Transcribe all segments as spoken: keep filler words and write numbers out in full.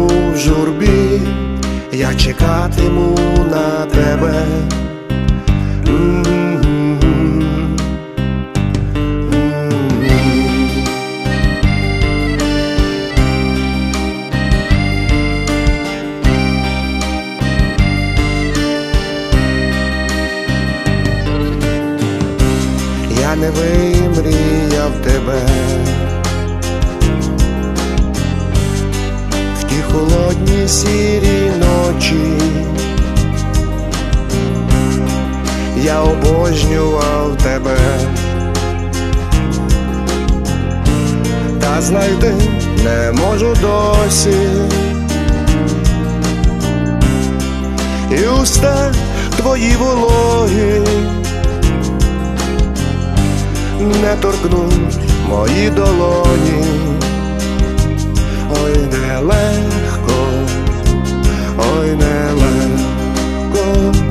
житиму в журбі, я чекатиму на тебе. Я не вимріяв тебе в ті холодні сірі ночі, я обожнював тебе, та знайти не можу досі, і уста твої вологі не торкнуть мої долоні. Ой, нелегко, ой, нелегко,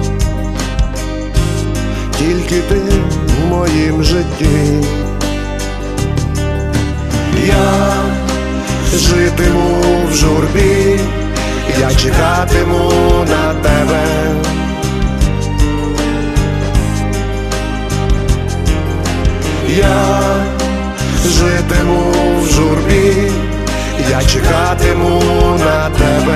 тільки ти в моїм житті. Я житиму в журбі, я чекатиму на тебе. Я житиму в журбі, я чекатиму на тебе.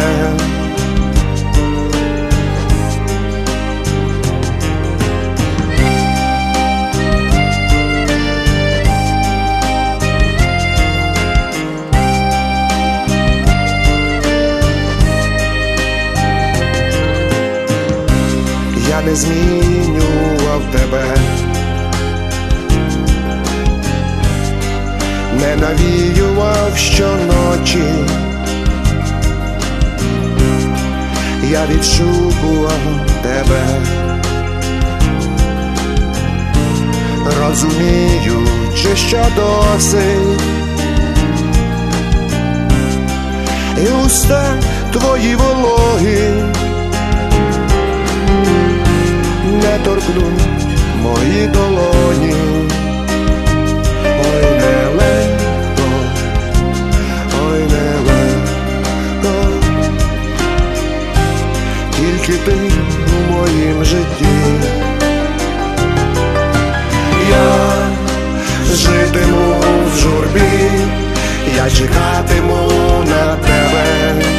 Я не змінював тебе, не навіював щоночі, я відшукував тебе, розуміючи, що досить, і уста твої вологі не торкнуть мої долоні. Ой, нелегко, ой, нелегко, тільки ти в моїм житті. Я житиму в журбі, я чекатиму на тебе.